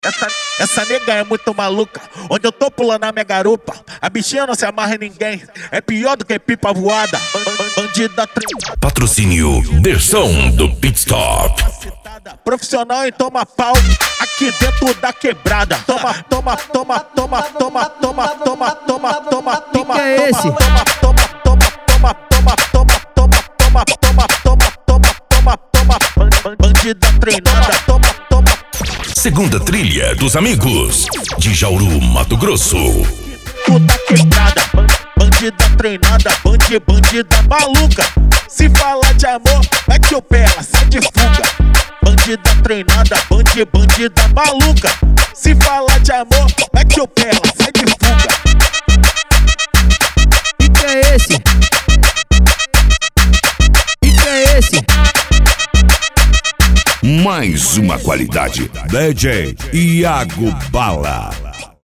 Essa nega é muito maluca. Onde eu tô pulando a minha garupa, a bichinha não se amarra em ninguém. É pior do que pipa voada. Bandida Patrocínio Versão do Pit Stop. profissional e toma pau aqui dentro da quebrada. Toma, toma, toma, toma, toma, toma, toma, toma, toma, toma. Que é esse? Toma, toma, toma, toma, toma, toma, toma, toma, toma, toma, toma, toma, toma. Bandida treinada, toma, toma. Segunda trilha dos amigos de Jauru, Mato Grosso. Da quebrada, bandida treinada, bandida maluca. Se falar de amor, mete o pé, ela sai de fuga. Bandida treinada, bandida maluca. Se falar de amor, mete o pé, ela sai de fuga. Que é esse? Que é esse? Mais uma qualidade. DJ Iago Bala.